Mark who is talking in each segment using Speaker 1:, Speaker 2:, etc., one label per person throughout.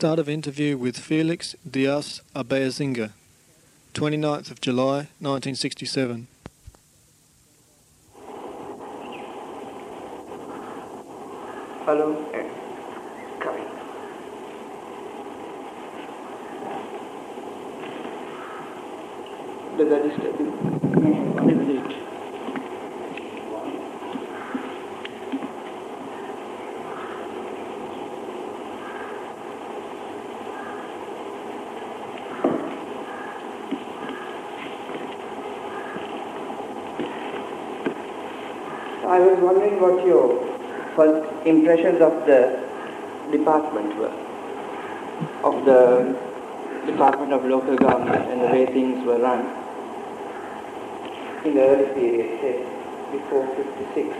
Speaker 1: Start of interview with Felix Dias Abeyazinga, 29th of July 1967.
Speaker 2: Hello, coming. Does that disturb you? What is it? I was wondering what your first impressions of the department were, of the Department of Local Government and the way things were run in the early period, say before 56.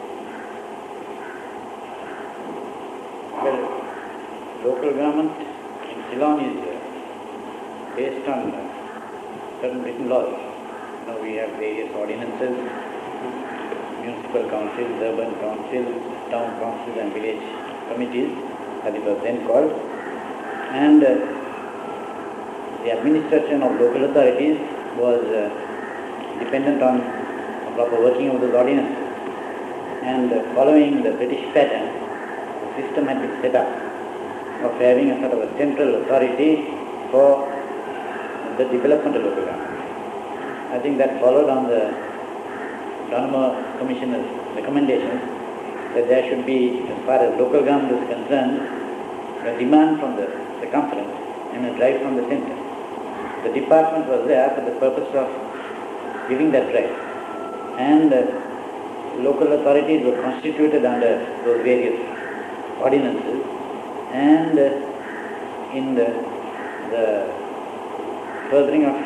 Speaker 3: Well, local government in Ceylon is based on certain written laws. Now we have various ordinances, municipal councils, urban councils, town councils and village committees, as it was then called. And the administration of local authorities was dependent on the proper working of those ordinances. And following the British pattern, a system had been set up of having a sort of a central authority for the development of local government. I think that followed on the Dhanama Commissioner's recommendations that there should be, as far as local government is concerned, a demand from the circumference and a drive from the centre. The department was there for the purpose of giving that drive. And local authorities were constituted under those various ordinances, and in the furthering of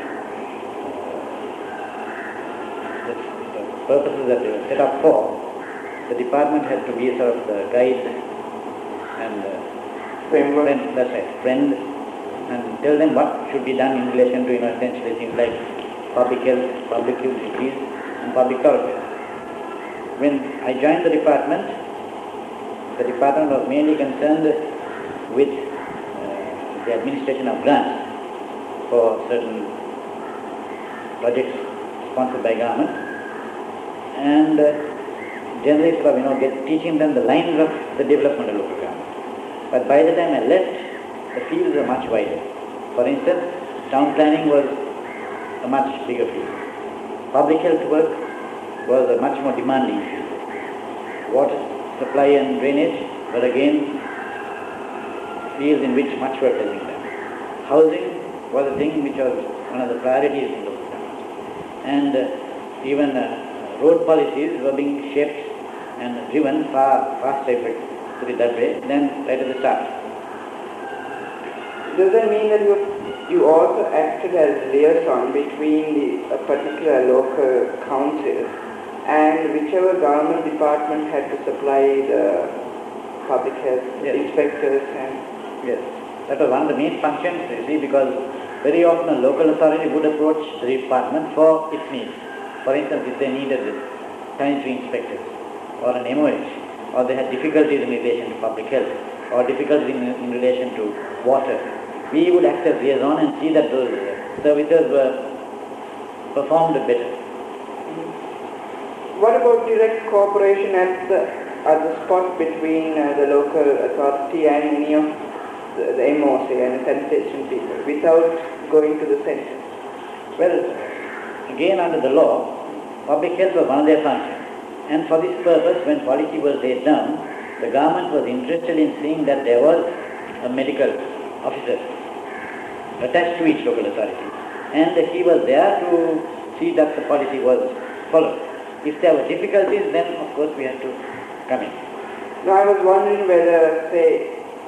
Speaker 3: the purposes that they were set up for, the department had to be a sort of guide and friend, that's right, friend, and tell them what should be done in relation to, essentially things like public health, public utilities, and public welfare. When I joined the department was mainly concerned with the administration of grants for certain projects sponsored by government, and generally sort of, teaching them the lines of the development of local government. But by the time I left, the fields were much wider. For instance, town planning was a much bigger field. Public health work was a much more demanding field. Water supply and drainage were again fields in which much work has been done. Housing was a thing which was one of the priorities in local government. And even road policies were being shaped and driven far faster, if I put it that way, than right at the start.
Speaker 2: Does that mean that you also acted as liaison between a particular local council and whichever government department had to supply the public health inspectors and...
Speaker 3: Yes, that was one of the main functions, you see, because very often a local authority would approach the department for its needs. For instance, if they needed sanitary inspectors or an MOH, or they had difficulties in relation to public health, or difficulties in relation to water, we would act as liaison and see that those services were performed better.
Speaker 2: What about direct cooperation at the spot between the local authority and any of the MOC and the sanitation people without going to the centre?
Speaker 3: Well, again under the law, public health was one of their functions. And for this purpose, when policy was laid down, the government was interested in seeing that there was a medical officer attached to each local authority. And he was there to see that the policy was followed. If there were difficulties, then of course we had to come in.
Speaker 2: Now I was wondering whether, say,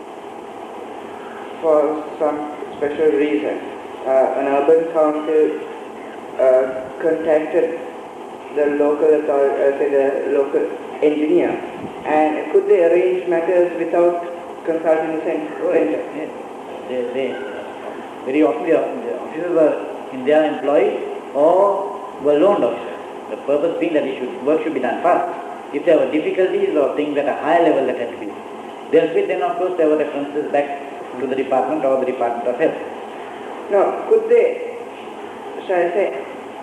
Speaker 2: for some special reason, an urban council contacted the local authority, say the local engineer, and could they arrange matters without consulting the centre?
Speaker 3: Yes. They very often the officers were in their employ or were loaned officers. The purpose being that work should be done fast. If there were difficulties or things at a higher level that had to be dealt with, then of course there were references back to the department or the Department of Health.
Speaker 2: Now, could they, shall I say,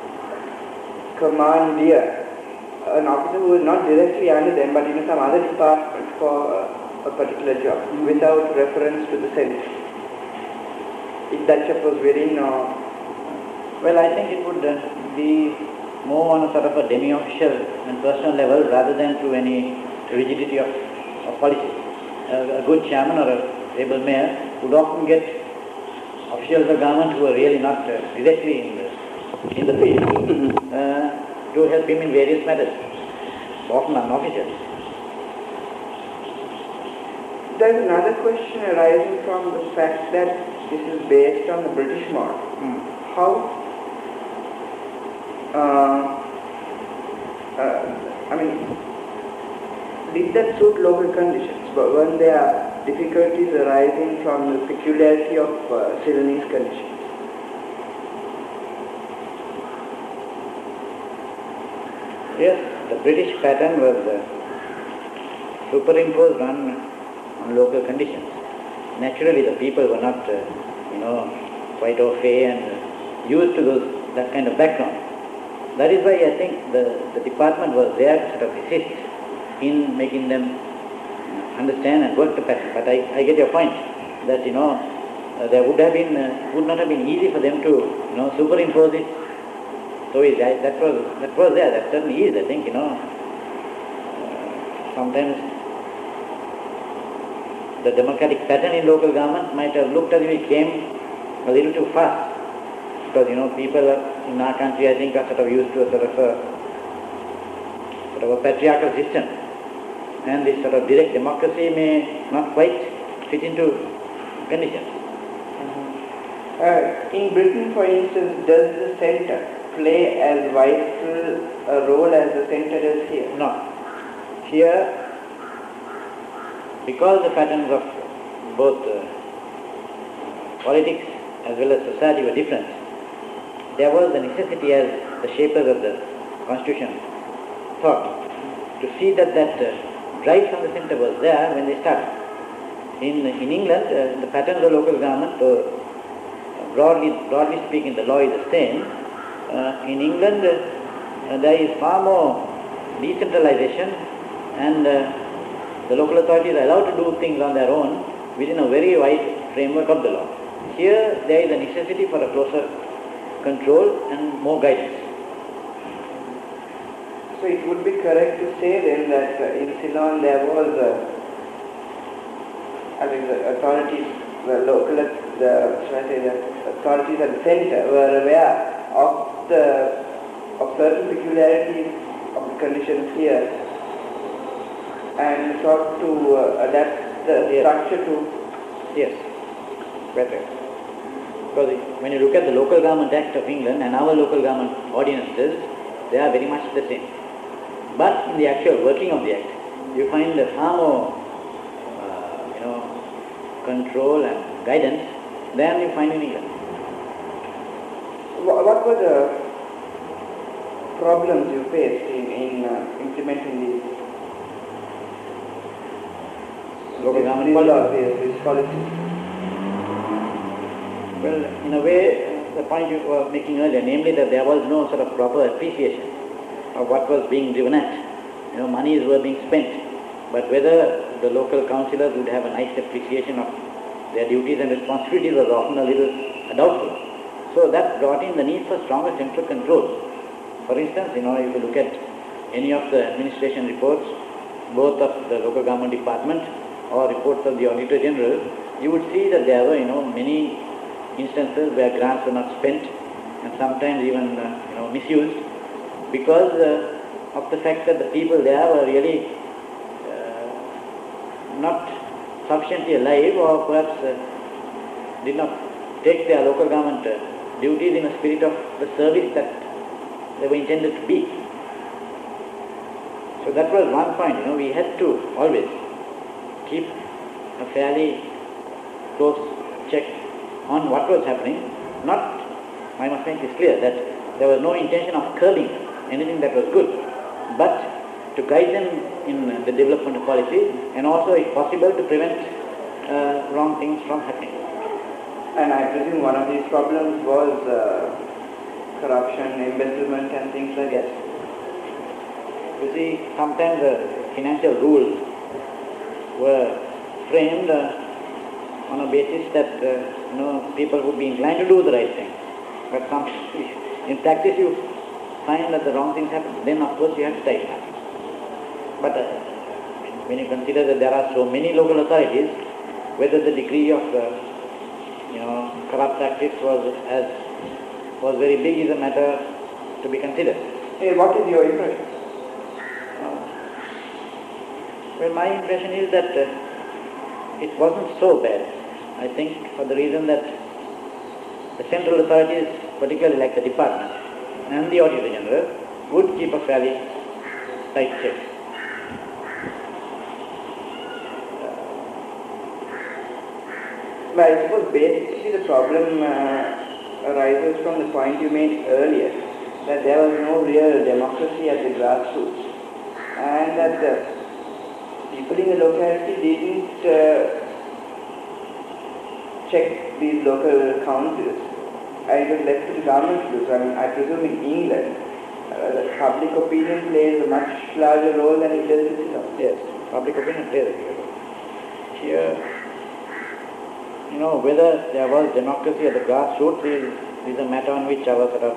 Speaker 2: commandeer an officer who is not directly under them but in some other department for a particular job without reference to the centre? If that chap was within or...
Speaker 3: Well, I think it would be more on a sort of a demi-official and personal level rather than through any rigidity of policy. A good chairman or a able mayor would often get officials of government who are really not directly in the field to help him in various matters, often unofficial.
Speaker 2: There is another question arising from the fact that this is based on the British model. How, did that suit local conditions? But when there are difficulties arising from the peculiarity of Ceylonese conditions?
Speaker 3: Yes, the British pattern was superimposed on local conditions. Naturally, the people were not, quite au fait and used to that kind of background. That is why I think the department was there to sort of assist in making them understand and work the pattern. But I get your point that there would not have been easy for them to superimpose it. So that was there. That certainly is. I think sometimes the democratic pattern in local government might have looked as if it came a little too fast. Because people in our country, I think, are sort of used to a sort of a patriarchal system, and this sort of direct democracy may not quite fit into conditions.
Speaker 2: In Britain, for instance, does the centre play as vital a role as the centre does here?
Speaker 3: No. Here, because the patterns of both politics as well as society were different, there was the necessity, as the shapers of the Constitution thought, to see that drive from the centre was there when they started. In England, the patterns of local government, broadly speaking, the law is the same. In England, there is far more decentralization, and the local authorities are allowed to do things on their own within a very wide framework of the law. Here, there is a necessity for a closer control and more guidance.
Speaker 2: So it would be correct to say then that in Ceylon there was, the authorities, the authorities at the centre were aware of certain peculiarities of the conditions here and sought to adapt the structure to...
Speaker 3: Yes, better. Because when you look at the Local Government Act of England and our local government ordinances, they are very much the same. But in the actual working of the Act, you find far more, control and guidance than you find in England.
Speaker 2: What were the problems you faced in implementing these
Speaker 3: local government policies?
Speaker 2: These policies?
Speaker 3: Well, in a way, the point you were making earlier, namely that there was no sort of proper appreciation of what was being driven at. Monies were being spent, but whether the local councillors would have a nice appreciation of their duties and responsibilities was often a little doubtful. So that brought in the need for stronger central control. For instance, if you look at any of the administration reports, both of the local government department or reports of the Auditor General, you would see that there were, many instances where grants were not spent and sometimes even, misused because of the fact that the people there were really not sufficiently alive or perhaps did not take their local government duties in a spirit of the service that they were intended to be. So that was one point, we had to always keep a fairly close check on what was happening. Not, I must make this clear, that there was no intention of curbing anything that was good, but to guide them in the development of policy and also, if possible, to prevent wrong things from happening.
Speaker 2: And I presume one of these problems was corruption, embezzlement and things like that.
Speaker 3: You see, sometimes the financial rules were framed on a basis that people would be inclined to do the right thing. But in practice you find that the wrong things happen. Then of course you have to tighten up. But when you consider that there are so many local authorities, whether the degree of corrupt tactics was very big is a matter to be considered.
Speaker 2: Hey, what is your impression?
Speaker 3: Well, my impression is that it wasn't so bad. I think for the reason that the central authorities, particularly like the department and the Auditor General, would keep a fairly tight check.
Speaker 2: Well, I suppose basically the problem arises from the point you made earlier, that there was no real democracy at the grassroots, and that the people in the locality didn't check these local councils. It was left to the government to do so. I presume in England, the public opinion plays a much larger role than it does in Singapore.
Speaker 3: Yes, public opinion plays a big role. Here, whether there was democracy at the grassroots is a matter on which our sort of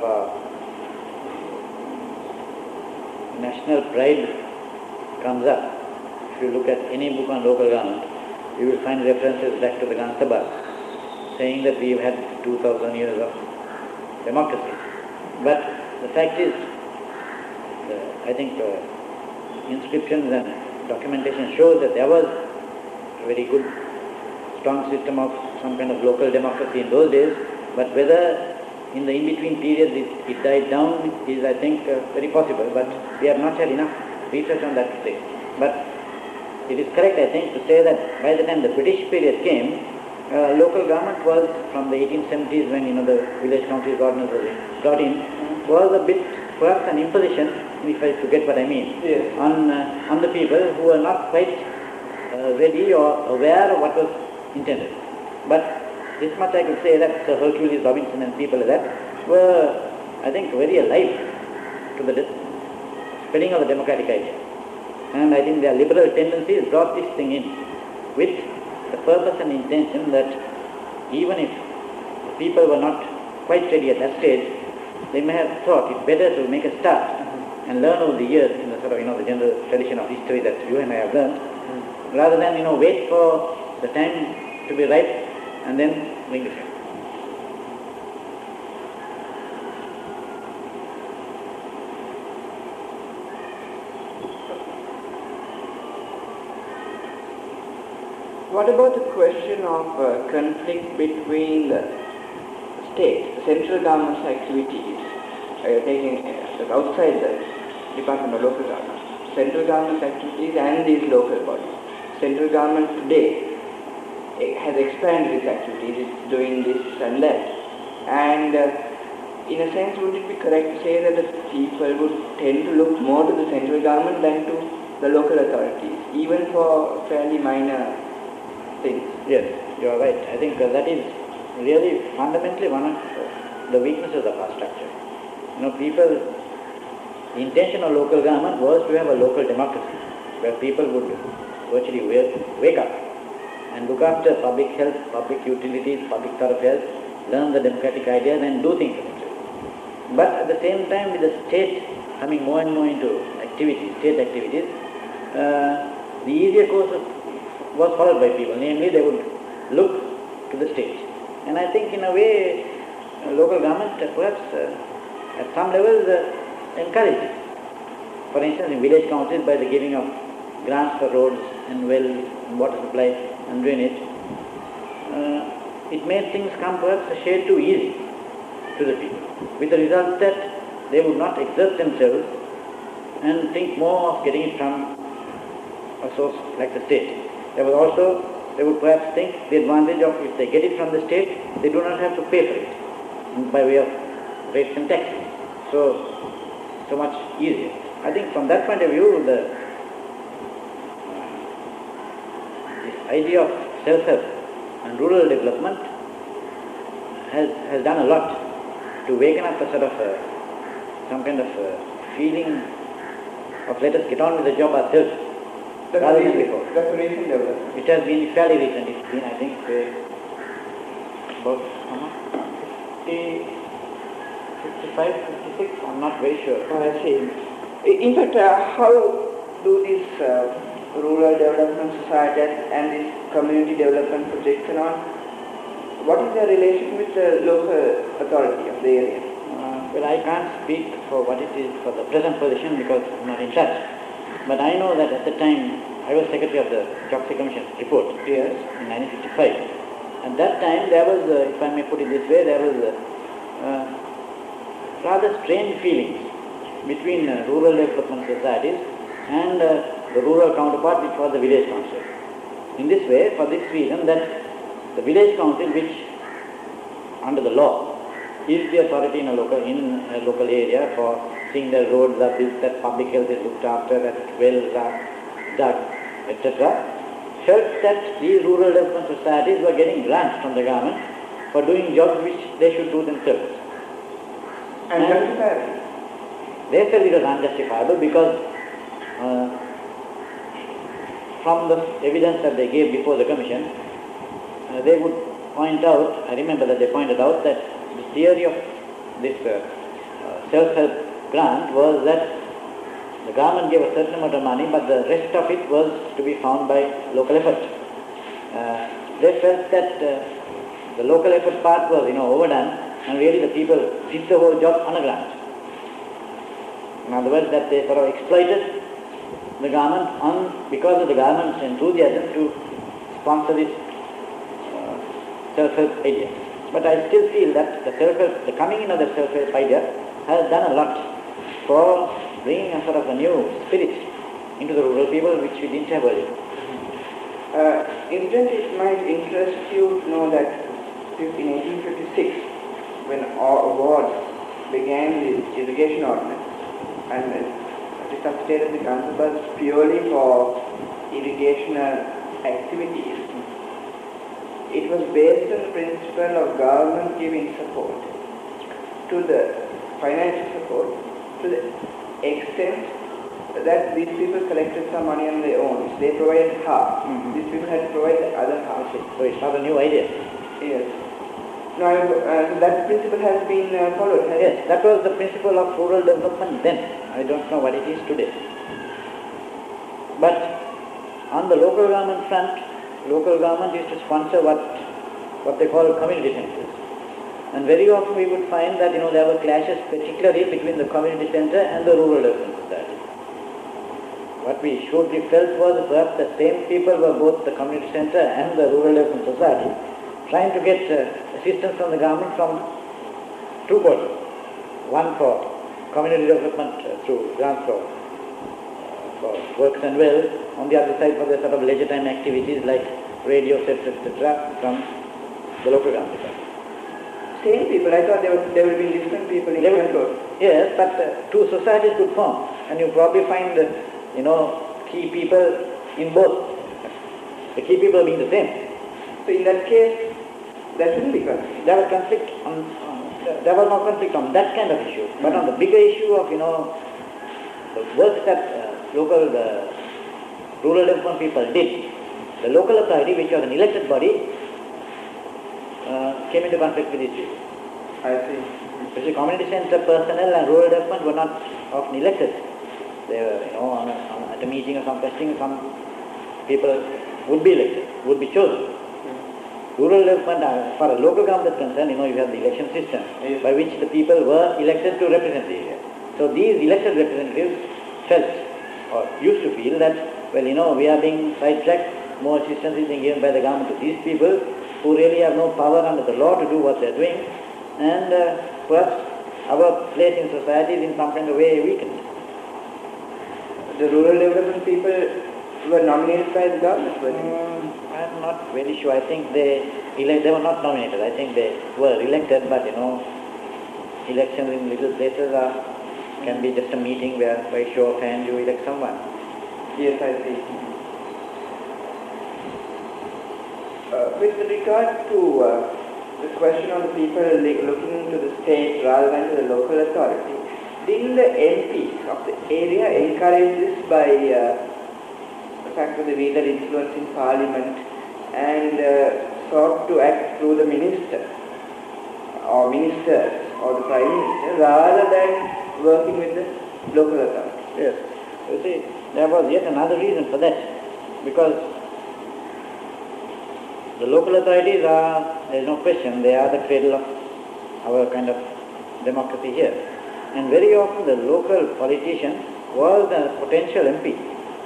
Speaker 3: national pride comes up. If you look at any book on local government, you will find references back to the Granth Sabha, saying that we've had 2000 years of democracy. But the fact is, I think inscriptions and documentation shows that there was a very good, strong system of some kind of local democracy in those days, but whether in the in-between period it died down is, I think, very possible, but we have not had enough research on that to say. But it is correct, I think, to say that by the time the British period came, local government was, from the 1870s when the village councils ordinance was brought in, was a bit, perhaps an imposition, if I forget what I mean,
Speaker 2: yes,
Speaker 3: on the people who were not quite ready or aware of what was intended. But this much I could say that Sir Hercules Robinson and people like that were, I think, very alive to the spreading of the democratic idea. And I think their liberal tendencies brought this thing in with the purpose and intention that even if people were not quite ready at that stage, they may have thought it better to make a start and learn over the years in the sort of, the general tradition of history that you and I have learned, rather than, wait for the time to be ripe and then bring it in.
Speaker 2: What about the question of conflict between the state, the central government's activities, taking outside the Department of Local Government, central government's activities and these local bodies? Central government today has expanded its activities, it's doing this and that. And in a sense, would it be correct to say that the people would tend to look more to the central government than to the local authorities, even for fairly minor things?
Speaker 3: Yes, you are right. I think that is really fundamentally one of the weaknesses of our structure. The intention of local government was to have a local democracy, where people would virtually wake up and look after public health, public utilities, public thoroughfares, learn the democratic ideas and do things for themselves. But at the same time, with the state coming more and more into state activities, the easier course was followed by people, namely they would look to the state. And I think in a way, local government perhaps at some levels encouraged it. For instance, in village councils, by the giving of grants for roads and wells and water supply and drainage, it made things come perhaps a shade too easy to the people, with the result that they would not exert themselves and think more of getting it from a source like the state. There was also, they would perhaps think the advantage of if they get it from the state, they do not have to pay for it by way of rates and taxes. So much easier. I think from that point of view, this idea of self-help and rural development has done a lot to waken up a sort of some kind of feeling of let us get on with the job ourselves rather than before.
Speaker 2: That's a recent development.
Speaker 3: It has been fairly recent. It's been, I think, about 55, 56, I'm not very sure.
Speaker 2: I see. In fact, how do these rural development societies and these community development projects and on, what is their relation with the local authority of the area?
Speaker 3: Well, I can't speak for what it is for the present position because I'm not in touch. But I know that at the time I was secretary of the Chokshi Commission report
Speaker 2: Yes.
Speaker 3: in 1955. At that time there was, if I may put it this way, there was rather strange feelings between rural development societies and the rural counterpart, which was the village council. In this way, for this reason, that the village council, which under the law is the authority in a local area for seeing that roads are built, that public health is looked after, that wells are dug, etc., felt that these rural development societies were getting grants from the government for doing jobs which they should do themselves.
Speaker 2: And justifiable.
Speaker 3: They felt it was unjustifiable because from the evidence that they gave before the commission, they would point out, I remember that they pointed out that the theory of this self-help grant was that the government gave a certain amount of money, but the rest of it was to be found by local effort. They felt that the local effort part was, overdone, and really the people did the whole job on a grant. In other words, that they sort of exploited the government because of the government's enthusiasm to sponsor this self-help idea. But I still feel that the coming in of the self-help idea has done a lot for bringing a sort of a new spirit into the rural people, which we didn't have earlier.
Speaker 2: Incidentally, it might interest you to know that in 1856, when Ward began the irrigation ordinance, and resuscitated the council was purely for irrigational activities, it was based on the principle of government giving support to the financial support to the extent that these people collected some money on their own. They provided half. These people had to provide the other half.
Speaker 3: So it's not a new idea.
Speaker 2: Yes. No, so that principle has been followed.
Speaker 3: Yes, that was the principle of rural development then. I don't know what it is today. But on the local government front, local government used to sponsor what they call community centers. And very often we would find that there were clashes, particularly between the community center and the rural development society. What we shrewdly felt was that perhaps the same people were both the community center and the rural development society, trying to get assistance from the government from two quarters. One for community development through grants for works and wells, on the other side for the sort of leisure time activities like radio sets, etc. from the local government.
Speaker 2: Same people, I thought there would be different people in control.
Speaker 3: Yes, but two societies could form, and you probably find key people in both. The key people being the same.
Speaker 2: So in that case, there shouldn't be conflict.
Speaker 3: There was no conflict on that kind of issue, but on the bigger issue of the work that rural development people did, the local authority, which was an elected body, came into conflict with these people.
Speaker 2: I see.
Speaker 3: Especially community center personnel and rural development were not often elected. They were, at a meeting or some testing, some people would be elected, would be chosen. Rural development, as far as local government is concerned, you have the election system by which the people were elected to represent the area. So these elected representatives felt or used to feel that, we are being sidetracked, more assistance is being given by the government to these people who really have no power under the law to do what they are doing, and perhaps our place in society is in some kind of way weakened.
Speaker 2: The rural development people were nominated by the government, were they?
Speaker 3: I'm not very sure. I think they were not nominated. I think they were elected, but elections in little places can be just a meeting where by show of hand you elect someone.
Speaker 2: Yes, I see. With regard to the question on the people looking to the state rather than to the local authority. Didn't the MPs of the area encourage this by the fact that they wield their influence in parliament and sought to act through the minister or ministers or the prime minister rather than working with the local authority?
Speaker 3: Yes. You see, there was yet another reason for that, because the local authorities are, there is no question, they are the cradle of our kind of democracy here. And very often the local politician was the potential MP.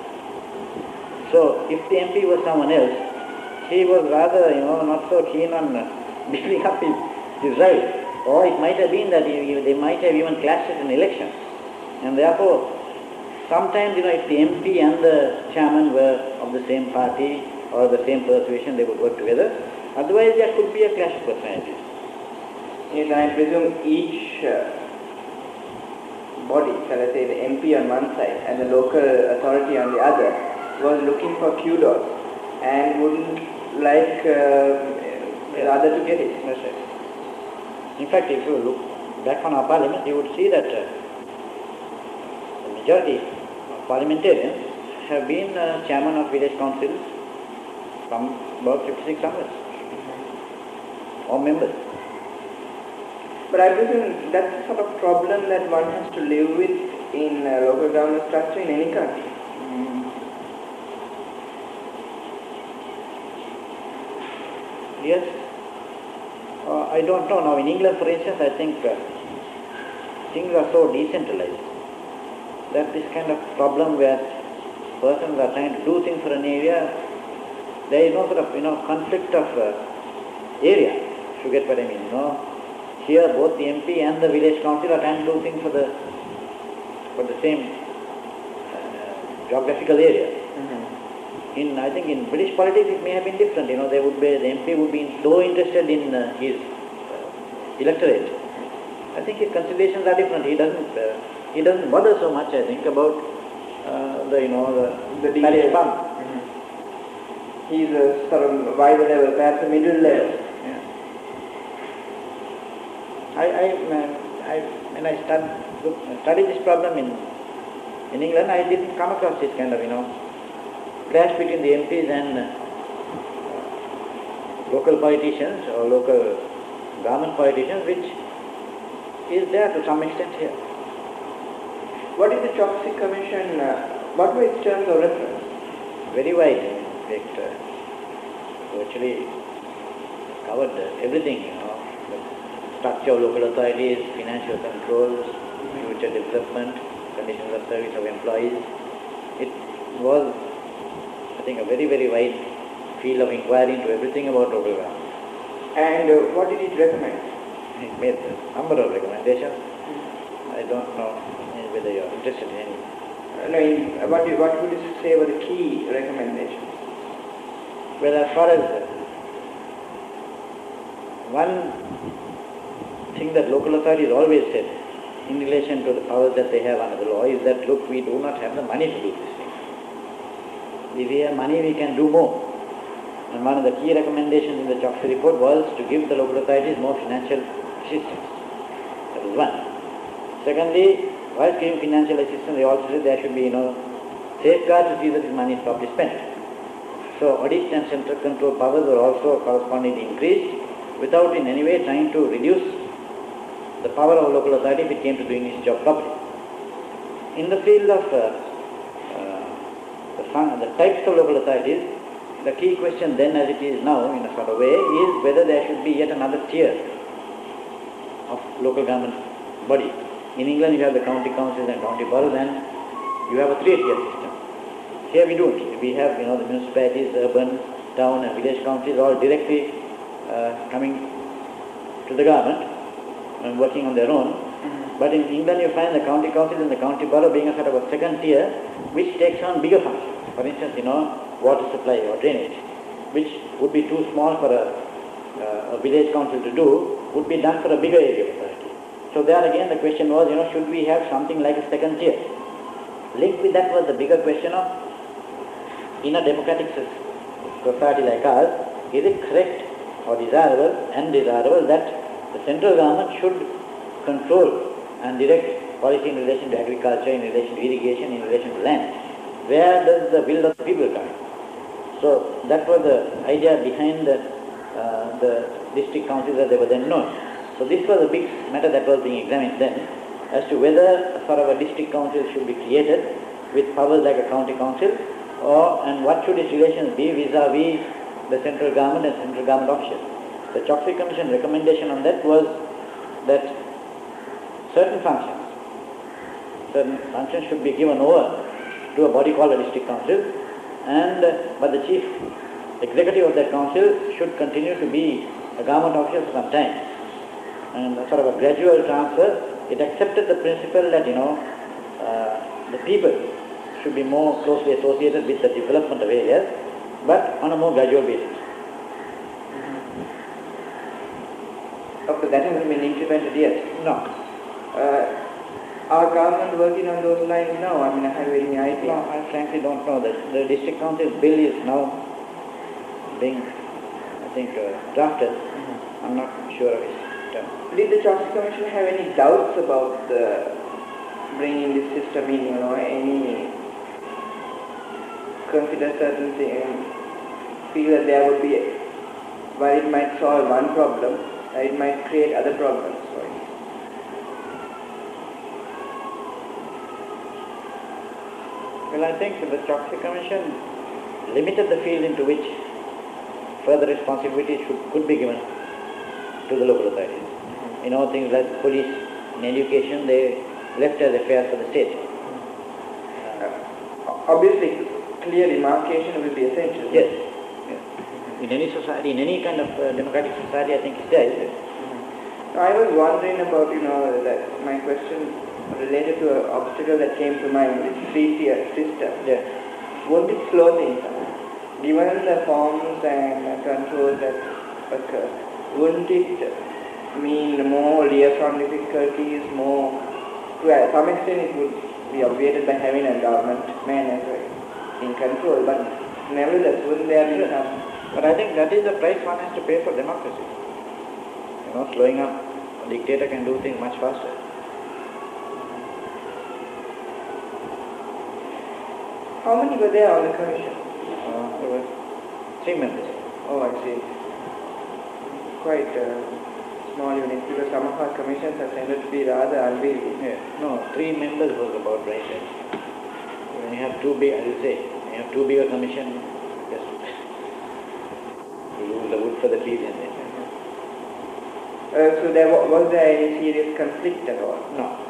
Speaker 3: So if the MP was someone else, he was rather, not so keen on building up his right. Or it might have been that they might have even clashed at an election. And therefore, sometimes, if the MP and the chairman were of the same party or the same persuasion, they would work together. Otherwise, there could be a clash of personalities.
Speaker 2: Yes, I presume each body, shall I say, the MP on one side and the local authority on the other, was looking for kudos and wouldn't like the other to get it.
Speaker 3: That's right. In fact, if you look back on our parliament, you would see that the majority of parliamentarians have been chairman of village councils from about 56 onwards, or members.
Speaker 2: But I presume that's the sort of problem that one has to live with in local government structure in any country.
Speaker 3: Yes. I don't know. Now in England, for instance, I think things are so decentralized that this kind of problem where persons are trying to do things for an area, there is no sort of conflict of area, if you get what I mean. Here both the MP and the village council are trying to do things for the same geographical area. I think in British politics it may have been different. The MP would be so interested in his electorate. I think his considerations are different. He doesn't bother so much, I think, about the parish bump.
Speaker 2: He's a sort of wider level, perhaps a middle level.
Speaker 3: Yeah. When I studied this problem in England, I didn't come across this kind of clash between the MPs and local politicians or local government politicians, which is there to some extent here.
Speaker 2: What is the Chokshi Commission? What were its terms of reference?
Speaker 3: Very wide. In fact, virtually covered everything. The structure of local authorities, financial controls, future development, conditions of service of employees. It was, I think, a very, very wide field of inquiry into everything about local government.
Speaker 2: And what did it recommend?
Speaker 3: It made a number of recommendations. I don't know whether you are interested in any.
Speaker 2: What would you say were the key recommendations?
Speaker 3: Well, as far as one thing that local authorities always said in relation to the powers that they have under the law is that, look, we do not have the money to do this thing. If we have money, we can do more. And one of the key recommendations in the Chokshi report was to give the local authorities more financial assistance. That is one. Secondly, while giving financial assistance, they also said there should be, safeguards to see that this money is properly spent. So audit and central control powers were also correspondingly increased without in any way trying to reduce the power of local authority if it came to doing its job properly. In the field of the types of local authorities, the key question then, as it is now in a sort of way, is whether there should be yet another tier of local government body. In England you have the county councils and county boroughs, and you have a three-tier system. Here we don't. We have the municipalities, urban, town and village councils all directly coming to the government and working on their own. But in England you find the county councils and the county borough being a sort of a second tier which takes on bigger functions. For instance, water supply or drainage, which would be too small for a village council to do, would be done for a bigger area of authority. So there again the question was, should we have something like a second tier? Linked with that was the bigger question of, in a democratic society like ours, is it correct or desirable that the central government should control and direct policy in relation to agriculture, in relation to irrigation, in relation to land. Where does the will of the people come? So that was the idea behind the district councils as they were then known. So this was a big matter that was being examined then, as to whether a sort of a district council should be created with powers like a county council, and what should its relations be vis-a-vis the central government and central government officials. The Chokshi Commission recommendation on that was that certain functions should be given over to a body called a district council, but the chief executive of that council should continue to be a government official for some time. And a sort of a gradual transfer, it accepted the principle that, the people should be more closely associated with the development of areas, but on a more gradual basis.
Speaker 2: Okay, that hasn't been implemented yet?
Speaker 3: No.
Speaker 2: Are government working on those lines now? I mean, I have any idea?
Speaker 3: No, I frankly don't know. The district council bill is now being, I think, drafted. I'm not sure of its term.
Speaker 2: Did the Chokshi Commission have any doubts about bringing this system in, any consider certain things, feel that there would be, while it might solve one problem, it might create other problems for it?
Speaker 3: Well, I think the Chokshi Commission limited the field into which further responsibilities could be given to the local authorities. Things like police and education, they left as affairs for the state.
Speaker 2: Obviously, clear demarcation will be essential.
Speaker 3: Yes. In any society, in any kind of democratic society, I think it's there, isn't it?
Speaker 2: I was wondering about, that my question related to an obstacle that came to mind, this 3-tier system.
Speaker 3: Yeah.
Speaker 2: Won't it slow things down? Given the forms and controls that occur, wouldn't it mean more liaison difficulties, to some extent it would be obviated by having a government man in control, but nevertheless, wouldn't there be some?
Speaker 3: But I think that is the price one has to pay for democracy. Slowing up, a dictator can do things much faster.
Speaker 2: How many were there on the commission?
Speaker 3: There were 3 members.
Speaker 2: Oh, I see. Quite small unit, because some of our commissions are tended to be rather unwieldy.
Speaker 3: Yeah. No, 3 members was about right. When you have too big, as you say, when you have too big a commission, just you lose the wood for the trees and then.
Speaker 2: So was there any serious conflict at all?
Speaker 3: No.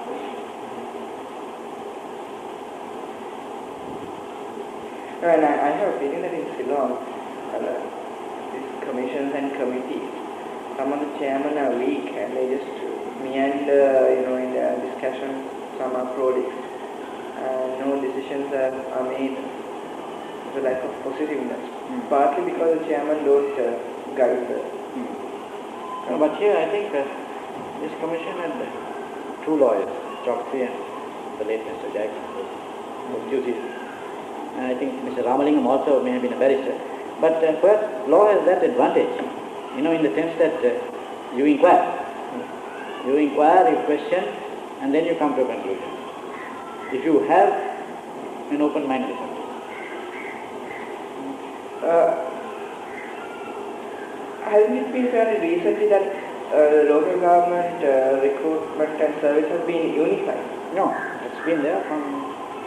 Speaker 2: And I have a feeling that in Ceylon, these commissions and committees, some of the chairmen are weak and they just meander, in their discussions, some are prolix, and no decisions are made with a lack of positiveness. Partly because the chairman don't guide the...
Speaker 3: But here I think this commission had 2 lawyers, Chokshi and the late Mr. Jackson, whose duties. And I think Mr. Ramalingam also may have been a barrister. But perhaps law has that advantage, in the sense that you inquire. You inquire, you question, and then you come to a conclusion. If you have an open mind,
Speaker 2: hasn't it been fairly recently that local government recruitment and service has been unified?
Speaker 3: No, it's been there from,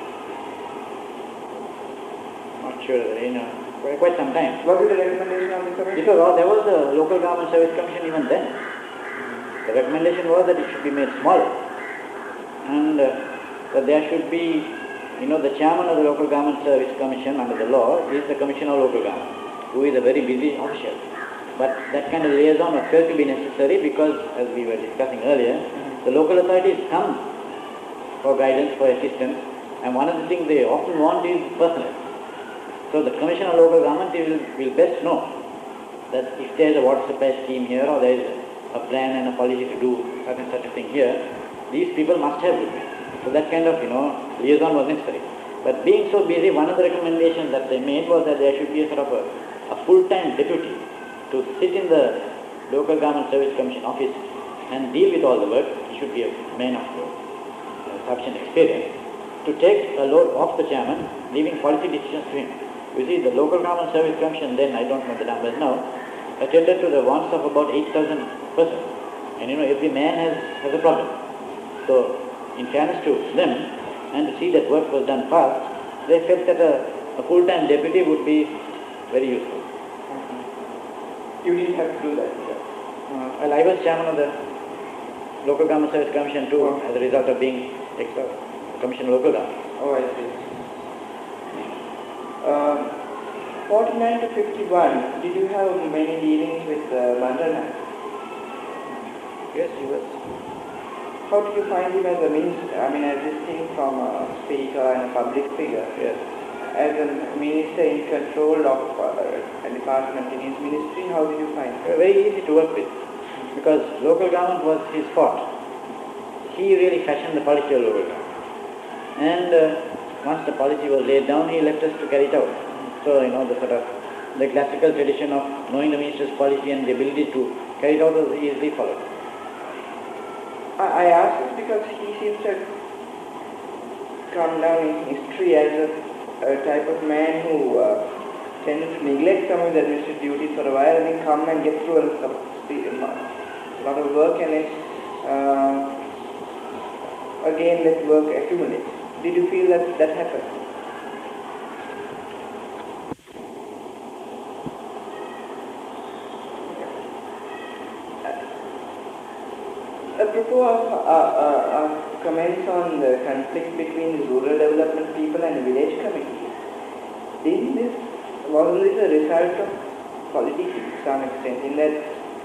Speaker 3: not sure, quite some time.
Speaker 2: Was it the recommendation of the commission?
Speaker 3: There was a local government service commission even then. The recommendation was that it should be made smaller, and that there should be, the chairman of the local government service commission under the law is the commissioner of local government, who is a very busy official. But that kind of liaison was felt to be necessary because, as we were discussing earlier, the local authorities come for guidance, for assistance, and one of the things they often want is personnel. So the Commissioner of Local Government will best know that if there is a water supply scheme here, or there is a plan and a policy to do such a thing here, these people must have goodwill. So that kind of, liaison was necessary. But being so busy, one of the recommendations that they made was that there should be a sort of a full-time deputy to sit in the Local Government Service Commission office and deal with all the work, he should be a man of sufficient experience, to take a load off the chairman, leaving policy decisions to him. You see, the Local Government Service Commission then, I don't know the numbers now, attended to the wants of about 8,000 persons. And every man has a problem. So, in fairness to them, and to see that work was done fast, they felt that a full-time deputy would be very useful.
Speaker 2: You didn't have to do that.
Speaker 3: Well, I was chairman of the Local Government Service Commission too, as a result of being Commission Local Government.
Speaker 2: Oh, I see. 49 to 51, did you have many dealings with Mandana?
Speaker 3: Yes, he was.
Speaker 2: How did you find him as a minister? I mean, as distinct from a speaker and a public figure.
Speaker 3: Yes.
Speaker 2: As a minister in control of a department in his ministry, how did you find him?
Speaker 3: Very easy to work with, because local government was his forte. He really fashioned the policy of local government. And once the policy was laid down, he left us to carry it out. So, the classical tradition of knowing the minister's policy and the ability to carry it out was easily followed.
Speaker 2: I ask this because he seems to come down in history as a type of man who tended to neglect some of the administrative duties for a while and then come and get through a lot of work and then again let work accumulate. Did you feel that happened? Apropos of comments on the conflict between the rural development people and the village committees, wasn't this a result of politics to some extent, in that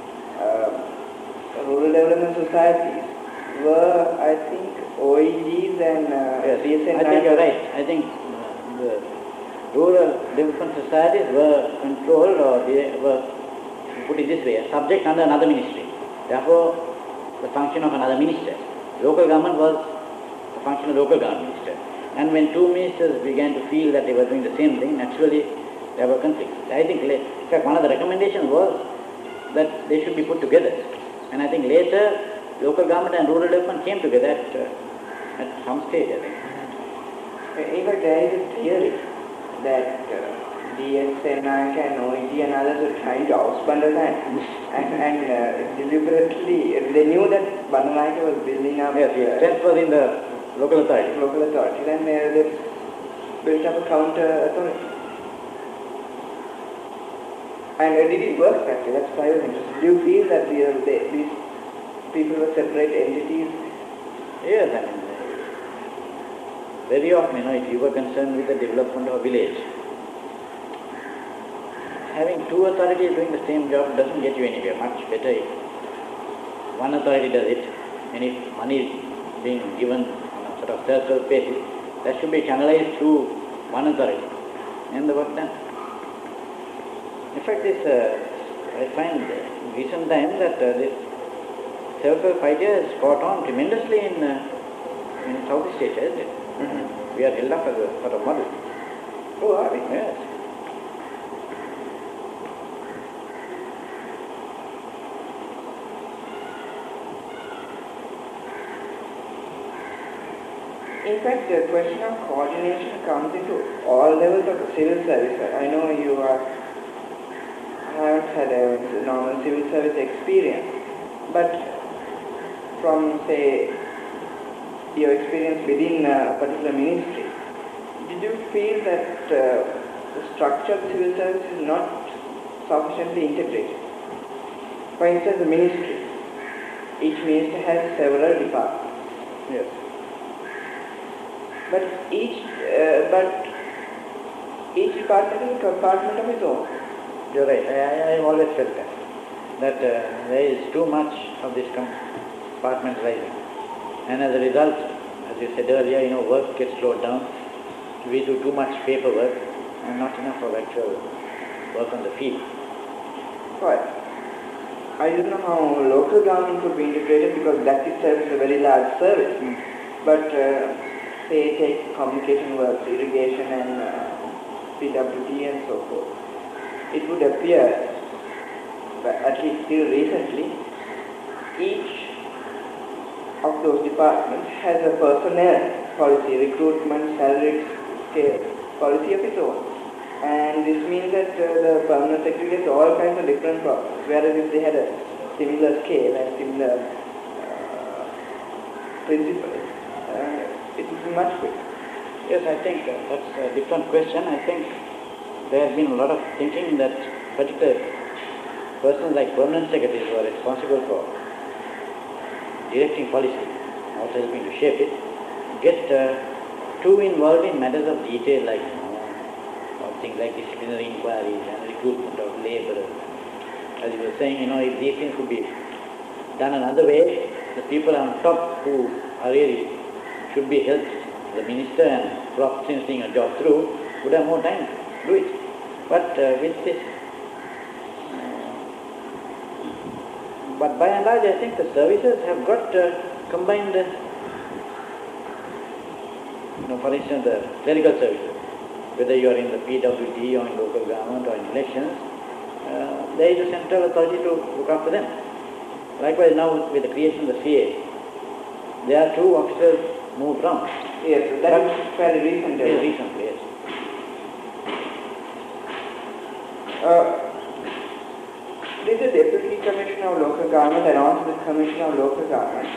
Speaker 2: rural development societies were, I think, OEGs and
Speaker 3: yes, I think you're right. I think the rural development societies were controlled, or they were, put it this way, subject under another ministry. Therefore, the function of another minister. Local government was the function of local government minister. And when two ministers began to feel that they were doing the same thing, naturally there were conflicts. I think, in fact, one of the recommendations was that they should be put together. And I think later, local government and rural development came together at some stage, I think.
Speaker 2: In fact, there is a theory that DSN and OEG and others were trying to oust Bandaranaike and deliberately, they knew that Bandaranaike was building up.
Speaker 3: Yes, his strength was in the local authority.
Speaker 2: Then they built up a counter authority. And did it work actually? That's why I was interested. Do you feel that these people were separate entities?
Speaker 3: Yes, I mean, very often, if you were concerned with the development of a village, having two authorities doing the same job doesn't get you anywhere. Much better if one authority does it, and if money is being given on a sort of circle basis, that should be channelized through one authority, and the work done. In fact, I find in recent times that this circle idea has caught on tremendously in Southeast Asia, isn't it? Mm-hmm. We are held up as a sort of model.
Speaker 2: Oh, are we?
Speaker 3: Yes.
Speaker 2: In fact, the question of coordination comes into all levels of the civil service. I know you haven't had a normal civil service experience, but from, say, your experience within a particular ministry, did you feel that the structure of civil service is not sufficiently integrated? For instance, the ministry. Each minister has several departments.
Speaker 3: Yes.
Speaker 2: But each department is a compartment of its own.
Speaker 3: You're right. I always felt that there is too much of this compartmentalizing. And as a result, as you said earlier, work gets slowed down. We do too much paperwork and not enough of actual work on the field.
Speaker 2: Right. I don't know how local government could be integrated, because that itself is a very large service. But say take communication works, irrigation and PWD and so forth. It would appear at least till recently, each of those departments has a personnel policy, recruitment, salary scale policy of its own. And this means that the permanent secretary gets all kinds of different problems, whereas if they had a similar scale and similar principles, it would be much quicker.
Speaker 3: Yes, I think that's a different question. I think there has been a lot of thinking that particular persons like permanent secretaries who are responsible for directing policy, also helping to shape it, get too involved in matters of detail like things like disciplinary inquiries and recruitment of laborers. As you were saying, if these things could be done another way, the people on top who are really should be helped, the minister and crop seeing a job through, would have more time to do it. But with this, but by and large, I think the services have got combined, for instance, the clerical services, whether you are in the PWD or in local government or in elections, there is a central authority to look after them. Likewise, now with the creation of the CA, there are two officers moved round.
Speaker 2: Yes, that is fairly recent.
Speaker 3: Very recently, yes.
Speaker 2: Did the Deputy Commissioner of Local Government and also the Commissioner of Local Government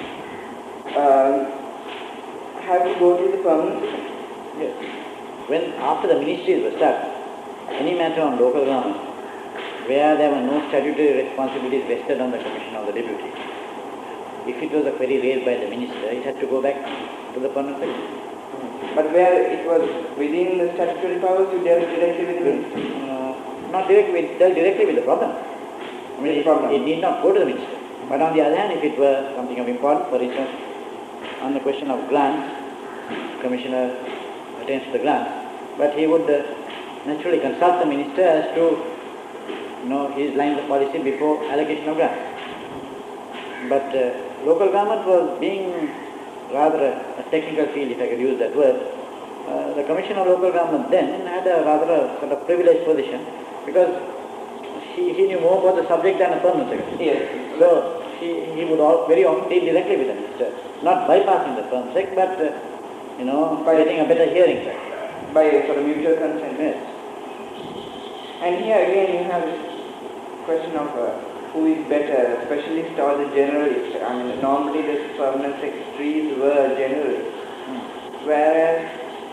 Speaker 2: have to go to the permanent secretary?
Speaker 3: Yes. When after the ministries were set, any matter on local government where there were no statutory responsibilities vested on the Commissioner or the Deputy, if it was a query raised by the minister, it had to go back to the permanent secretary.
Speaker 2: But where it was within the statutory powers, you dealt directly with the minister?
Speaker 3: Not directly, dealt directly with the problem. I mean, it need not go to the minister. But on the other hand, if it were something of importance, for instance, on the question of grants, Commissioner attends to the grants, but he would naturally consult the minister as to his lines of policy before allocation of grants. But local government was being rather a technical field, if I could use that word. The Commissioner of Local Government then had a rather sort of privileged position because he knew more about the subject than a permanent secretary.
Speaker 2: Yes.
Speaker 3: So he would very often deal directly with the minister, not bypassing the permanent secretary, but by getting a better hearing.
Speaker 2: By a sort of mutual consent.
Speaker 3: Yes.
Speaker 2: And here again you have this question of who is better, specialist or the generalist. I mean, normally the permanent secretaries were generalists, whereas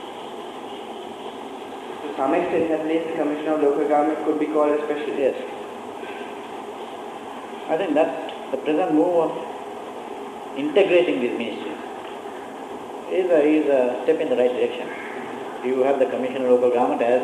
Speaker 2: to some extent at least the Commissioner of Local Government could be called a specialist.
Speaker 3: Yes. I think that the present move of integrating these ministries is a step in the right direction. You have the Commissioner of Local Government as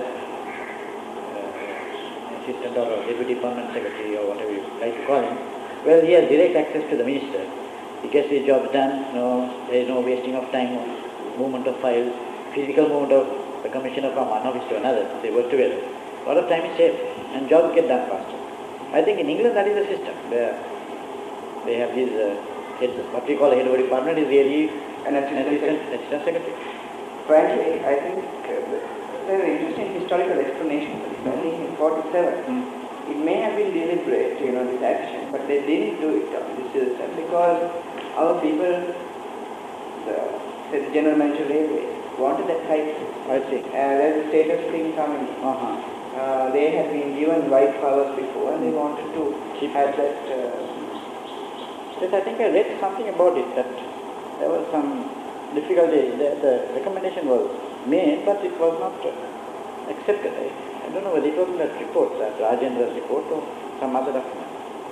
Speaker 3: assistant or deputy permanent secretary or whatever you like to call him. Well, he has direct access to the minister. He gets his job done. There is no wasting of time, movement of files, physical movement of the commissioner from one office to another. They work together. A lot of time is saved and jobs get done faster. I think in England that is the system where they have these what we call a head of a department is really
Speaker 2: An assistant
Speaker 3: secretary.
Speaker 2: Frankly, I think there's an interesting historical explanation for this. I think in 47, it may have been deliberate, this action, but they didn't do it on this system because our people, the General Manager Railway, wanted that title.
Speaker 3: I see.
Speaker 2: There's a status thing coming. They had been given wide powers before and they wanted to have that.
Speaker 3: Yes, I think I read something about it, that there was some difficulty. The recommendation was made, but it was not accepted. I don't know whether it was in that report, that Rajendra's report or some other document.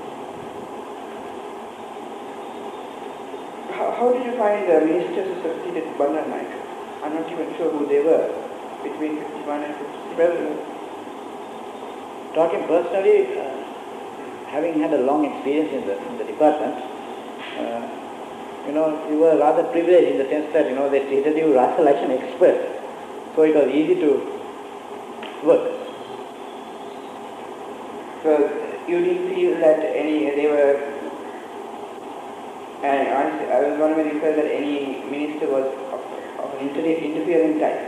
Speaker 2: How did you find the ministers who succeeded Bandaranaike? I'm not even sure who they were between 51 and 56.
Speaker 3: Well, talking personally, having had a long experience in the department, you were rather privileged in the sense that, they treated you rather like an expert. So it was easy to work.
Speaker 2: So you didn't feel that they were, and I was wondering whether you felt that any minister was of an interfering type.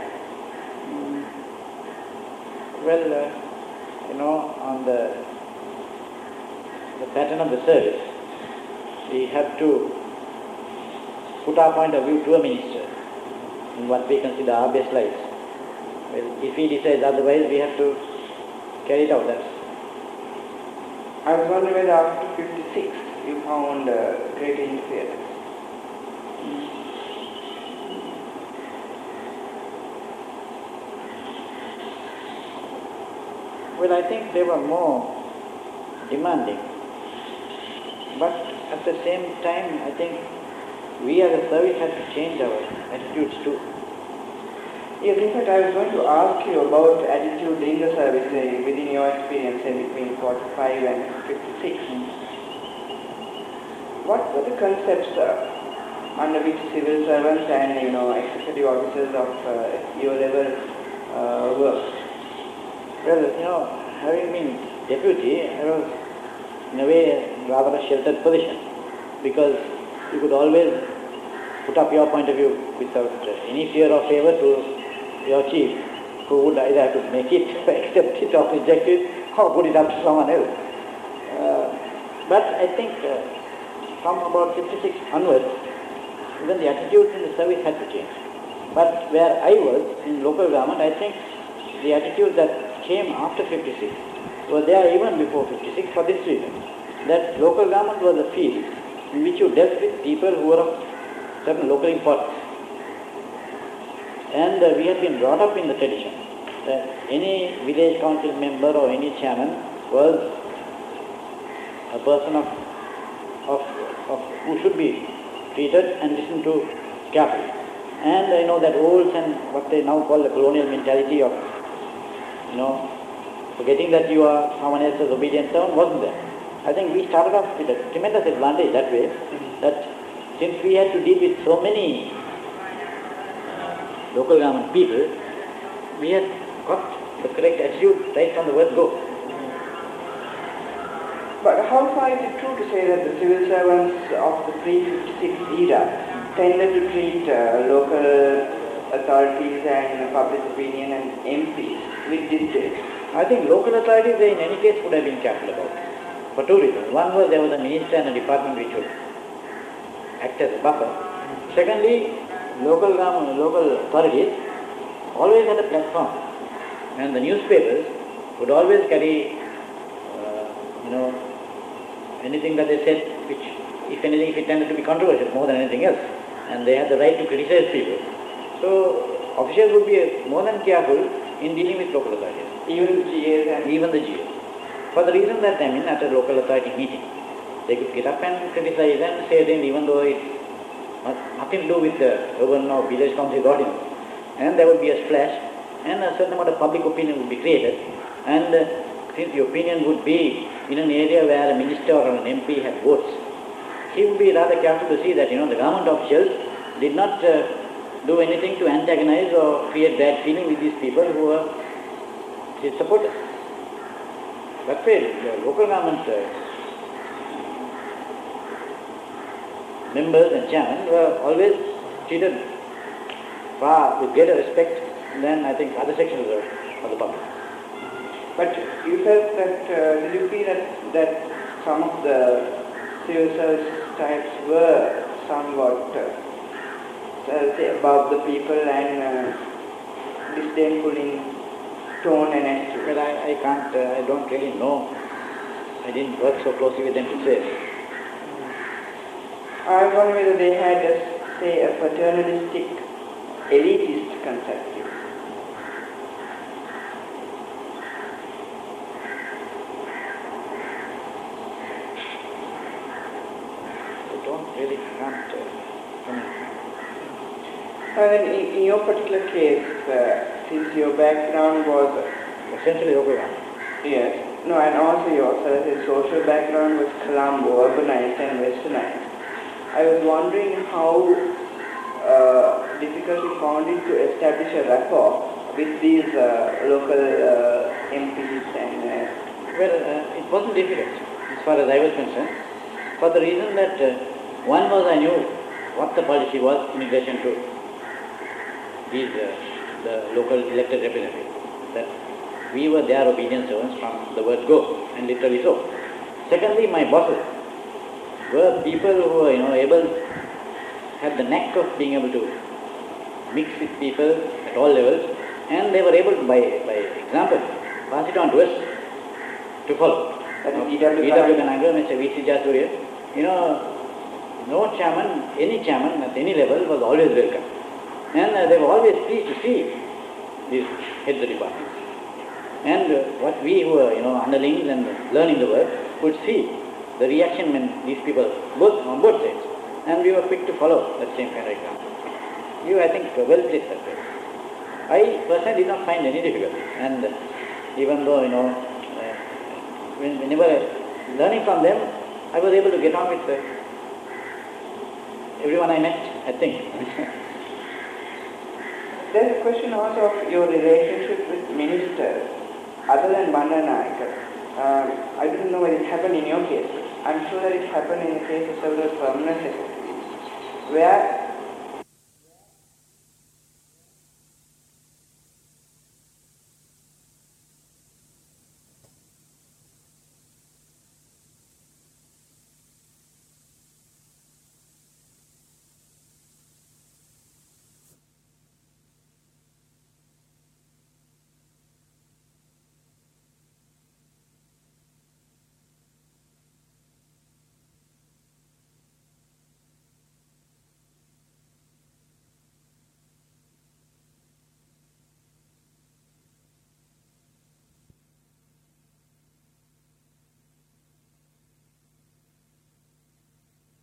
Speaker 3: Well, on the the pattern of the service, we have to put our point of view to a minister in what we consider our best lives. Well, if he decides otherwise, we have to carry it out. That's
Speaker 2: I was wondering whether after 56 you found greater interference.
Speaker 3: Well, I think they were more demanding. But at the same time, I think we as a service have to change our attitudes too.
Speaker 2: Yes, in fact, I was going to ask you about attitude in the service within your experience between 45 and 56. What were the concepts under which civil servants and executive officers of your level work?
Speaker 3: Well, having been deputy, I was in a way rather a sheltered position, because you could always put up your point of view without any fear or favor to your chief, who would either have to make it, accept it or reject it, or put it up to someone else. But I think from about 56 onwards, even the attitudes in the service had to change. But where I was, in local government, I think the attitudes that came after 56 were there even before 56 for this reason, that local government was a field in which you dealt with people who were of certain local importance. And we had been brought up in the tradition that any village council member or any chairman was a person who should be treated and listened to carefully. And I know that old and what they now call the colonial mentality of, forgetting that you are someone else's obedient servant wasn't there. I think we started off with a tremendous advantage that way, that since we had to deal with so many local government people, we had got the correct attitude right from the word go.
Speaker 2: But how far is it true to say that the civil servants of the pre-56 era tended to treat local authorities and public opinion and MPs with disdain?
Speaker 3: I think local authorities, they in any case would have been careful about, for two reasons. One was there was a minister and a department which would act as a buffer. Secondly, local authorities always had a platform, and the newspapers would always carry, anything that they said, which, if anything, if it tended to be controversial more than anything else, and they had the right to criticize people. So officials would be more than careful in dealing with local authorities.
Speaker 2: Even the GAs and...
Speaker 3: Even the GAs. For the reason that, at a local authority meeting, they could get up and criticize and say things even though it's nothing to do with the urban or village council ordinance. And there would be a splash, and a certain amount of public opinion would be created, and since the opinion would be in an area where a minister or an MP had votes, he would be rather careful to see that, the government officials did not do anything to antagonize or create bad feeling with these people who were his supporters. That way, the local government members and chairmen were always treated far with greater respect than, I think, other sections of the public.
Speaker 2: But you felt that, did you feel that some of the civil service types were somewhat above the people and disdainful in tone and attitude?
Speaker 3: Well, I don't really know. I didn't work so closely with them to say.
Speaker 2: I wonder whether they had, a paternalistic, elitist concept. In your particular case, since your background was
Speaker 3: essentially local government.
Speaker 2: Yes. No, and also your social background was Colombo, urbanized and westernized. I was wondering how difficult you found it to establish a rapport with these local MPs and...
Speaker 3: it wasn't difficult as far as I was concerned, for the reason that one was I knew what the policy was in relation to these the local elected representatives, that we were their obedient servants from the word go, and literally so. Secondly, my bosses were people who were, had the knack of being able to mix with people at all levels, and they were able to, by example, pass it on to us to follow.
Speaker 2: That is
Speaker 3: E.W. Kananga, Mr. V.C. Jasuria, no chairman, any chairman at any level was always welcome. And they were always pleased to see these heads of departments. And what we who were, underlings and learning the work could see the reaction when these people, on both sides, and we were quick to follow that same kind of example. You, I think, well placed that way. I personally did not find any difficulty, and even though, whenever learning from them, I was able to get on with everyone I met, I think.
Speaker 2: There's a question also of your relationship with ministers, other than Bandanayake. I don't know whether it happened in your case. I'm sure that it happened in the case of several permanent secretaries, where